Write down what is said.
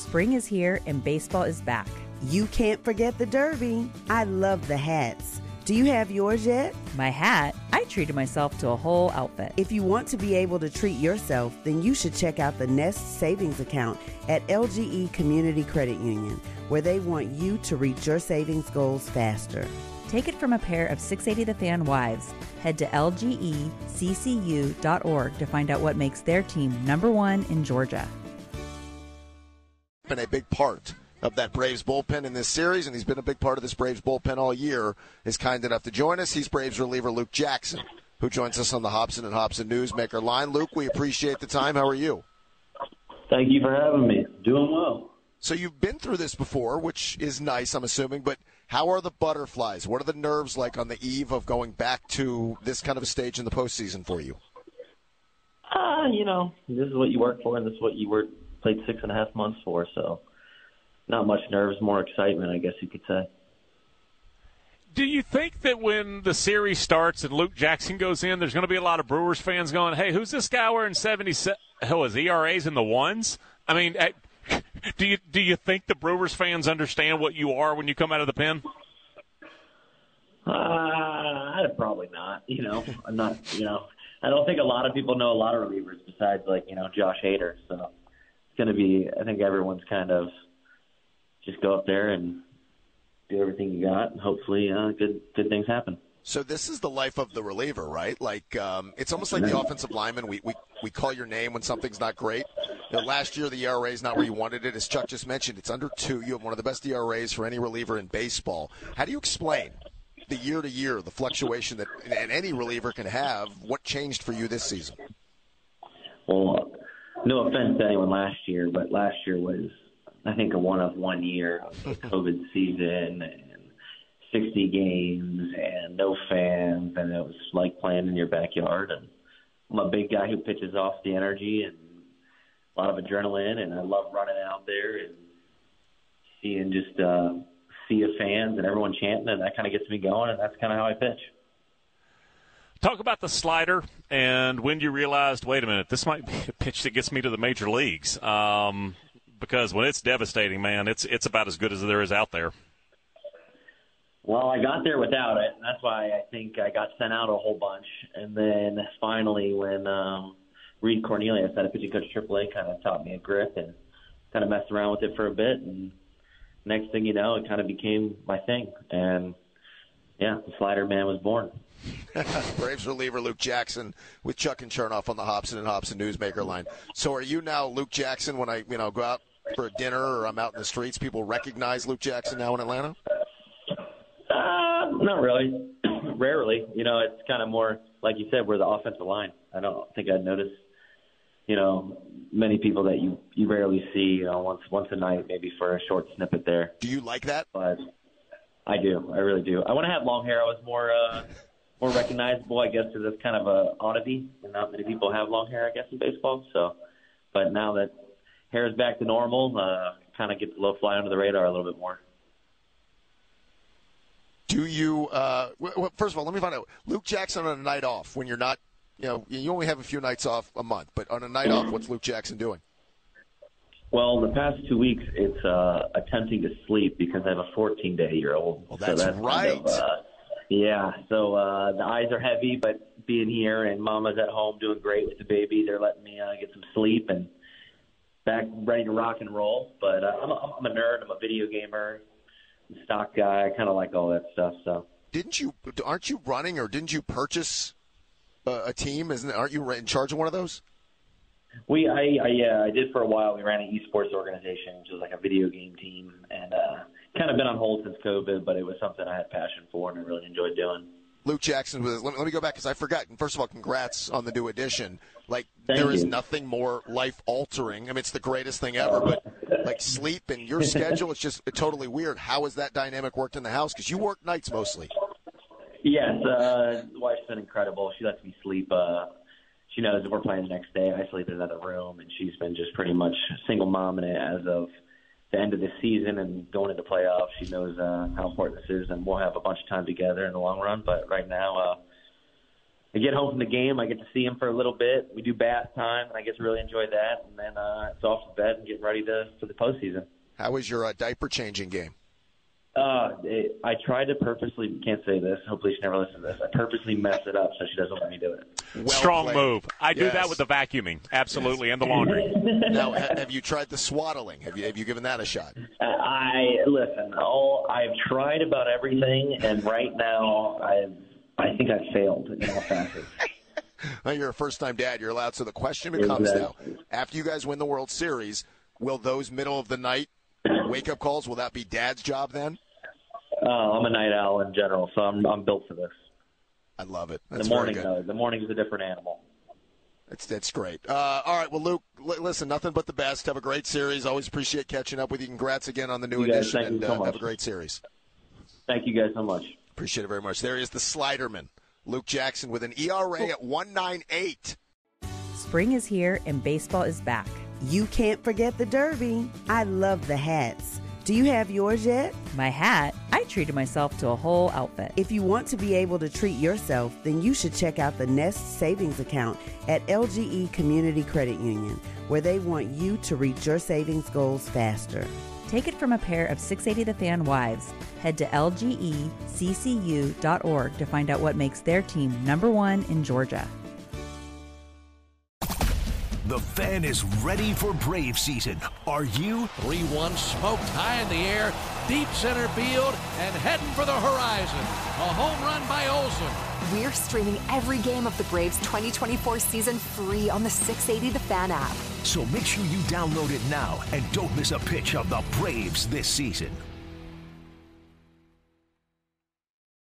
Spring is here and baseball is back. You can't forget the Derby. I love the hats. Do you have yours yet? My hat? I treated myself to a whole outfit. If you want to be able to treat yourself, then you should check out the Nest Savings Account at LGE Community Credit Union, where they want you to reach your savings goals faster. Take it from a pair of 680 The Fan wives. Head to lgeccu.org to find out what makes their team #1 in Georgia. Been a big part of that Braves bullpen in this series, and he's been a big part of this Braves bullpen all year, is kind enough to join us. He's Braves reliever Luke Jackson, who joins us on the Hobson and Hobson Newsmaker line. Luke, we appreciate the time. How are you? Thank you for having me. Doing well. So you've been through this before, which is nice, I'm assuming, but how are the butterflies? What are the nerves like on the eve of going back to this kind of a stage in the postseason for you? This is what you work for, and this is what you played 6.5 months for, so not much nerves, more excitement, I guess you could say. Do you think that when the series starts and Luke Jackson goes in, there's going to be a lot of Brewers fans going, hey, who's this guy wearing 77? His ERA's in the ones? I mean, do you think the Brewers fans understand what you are when you come out of the pen? Probably not. I'm not, I don't think a lot of people know a lot of relievers besides, Josh Hader. So it's going to be, I think everyone's kind of just go up there and do everything you got, and hopefully good things happen. So this is the life of the reliever, right? It's almost like the offensive lineman. We call your name when something's not great. Last year, the ERA is not where you wanted it. As Chuck just mentioned, it's under 2. You have one of the best ERAs for any reliever in baseball. How do you explain the year-to-year, the fluctuation that any reliever can have? What changed for you this season? Well, no offense to anyone last year, but last year was, I think, a one-of-one year of the COVID season and 60 games and no fans, and it was like playing in your backyard. And I'm a big guy who pitches off the energy and a lot of adrenaline, and I love running out there and seeing just sea of fans and everyone chanting, and that kind of gets me going, and that's kind of how I pitch. Talk about the slider and when you realized, wait a minute, this might be a pitch that gets me to the major leagues. Because when it's devastating, man, it's about as good as there is out there. Well, I got there without it. That's why I think I got sent out a whole bunch. And then finally when Reed Cornelius, had a pitching coach at AAA, kind of taught me a grip and kind of messed around with it for a bit. And next thing you know, it kind of became my thing. And, yeah, the slider man was born. Braves reliever Luke Jackson with Chuck and Chernoff on the Hobson and Hobson Newsmaker line. So are you now Luke Jackson when I go out for a dinner or I'm out in the streets? People recognize Luke Jackson now in Atlanta? Not really. Rarely. It's kind of more, like you said, we're the offensive line. I don't think I'd notice, many people that you rarely see, once a night, maybe for a short snippet there. Do you like that? But I do. I really do. I want to have long hair. I was more recognizable, I guess, because it's kind of a oddity, and not many people have long hair, I guess, in baseball. So, but now that hair is back to normal, kind of gets a little fly under the radar a little bit more. Do you? Well, first of all, let me find out. Luke Jackson on a night off when you're not, you only have a few nights off a month, but on a night off, what's Luke Jackson doing? Well, the past 2 weeks, it's attempting to sleep because I have a 14-day-year-old. Well, that's right. Yeah, so the eyes are heavy, but being here and Mama's at home doing great with the baby, they're letting me get some sleep and back ready to rock and roll. But I'm a nerd. I'm a video gamer, stock guy. I kind of like all that stuff. So aren't you running or didn't you purchase a team? Aren't you in charge of one of those? I did for a while. We ran an esports organization, which was like a video game team, and kind of been on hold since COVID, but it was something I had passion for and I really enjoyed doing. Luke Jackson, let me go back because I forgot. First of all, congrats on the new edition. Thank there is you. Nothing more life-altering. I mean, it's the greatest thing ever, but sleep and your schedule, it's just totally weird. How has that dynamic worked in the house? Because you work nights mostly. Yes, the wife's been incredible. She lets me sleep. She knows if we're playing the next day, I sleep in another room, and she's been just pretty much single mom in it as of the end of the season and going into playoffs. She knows how important this is, and we'll have a bunch of time together in the long run. But right now, I get home from the game, I get to see him for a little bit. We do bath time, and I get to really enjoy that. And then it's off to bed and getting ready for the postseason. How was your diaper changing game? I tried to purposely, can't say this, hopefully she never listens to this, I purposely mess it up so she doesn't let me do it. Well Strong played. move. I do Yes. that with the vacuuming, absolutely, and the laundry. Now, have you tried the swaddling? Have you given that a shot? I've tried about everything, and right now I think I've failed in all facets. Well, you're a first-time dad. You're allowed. So the question becomes now, Exactly. after you guys win the World Series, will those middle-of-the-night wake-up calls, will that be Dad's job then? I'm a night owl in general, so I'm built for this. I love it. That's The morning, very good. though. The morning is a different animal. That's great. All right, well, Luke, listen, nothing but the best. Have a great series. Always appreciate catching up with you. Congrats again on the new You guys, edition, thank you and so much. have a great series. Thank you guys so much. Appreciate it very much. There is the Sliderman, Luke Jackson, with an ERA at 1.98. Spring is here and baseball is back. You can't forget the Derby. I love the hats. Do you have yours yet? My hat, I treated myself to a whole outfit. If you want to be able to treat yourself, then you should check out the Nest Savings Account at LGE Community Credit Union, where they want you to reach your savings goals faster. Take it from a pair of 680 The Fan wives. Head to lgeccu.org to find out what makes their team #1 in Georgia. The Fan is ready for Brave season. Are you? 3-1 smoked high in the air, deep center field, and heading for the horizon. A home run by Olsen. We're streaming every game of the Braves 2024 season free on the 680 The Fan app. So make sure you download it now and don't miss a pitch of the Braves this season.